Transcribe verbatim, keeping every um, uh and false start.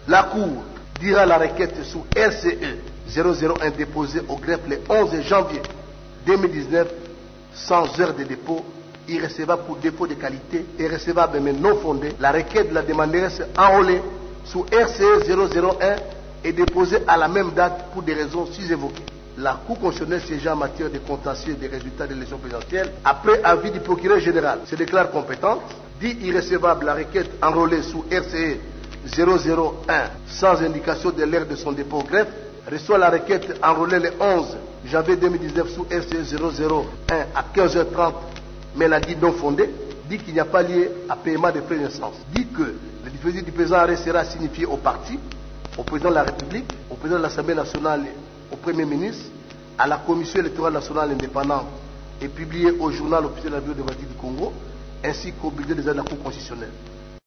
La Cour dira la requête sous R C E zéro zéro un déposée au greffe le onze janvier deux mille dix-neuf sans heure de dépôt, irrecevable pour défaut de qualité et recevable mais non fondée. La requête de la demanderesse enrôlée sous R C E zéro zéro un est déposée à la même date pour des raisons sus-évoquées. La Cour constitutionnelle siégeant en matière de contentieux des résultats de l'élection présidentielle, après avis du procureur général, se déclare compétente, dit irrecevable la requête enrôlée sous R C E zéro zéro un sans indication de l'heure de son dépôt au greffe, reçoit la requête enrôlée le onze janvier deux mille dix-neuf sous R C E zéro zéro un à quinze heures trente, mais la dit non fondée, dit qu'il n'y a pas lieu à paiement de frais d'instance, dit que le dispositif du présent arrêt sera signifié au parti, au président de la République, au président de l'Assemblée nationale, au Premier ministre, à la Commission électorale nationale indépendante et publié au journal officiel de la Bibliothèque du Congo, ainsi qu'au budget des aides de la Cour constitutionnelle.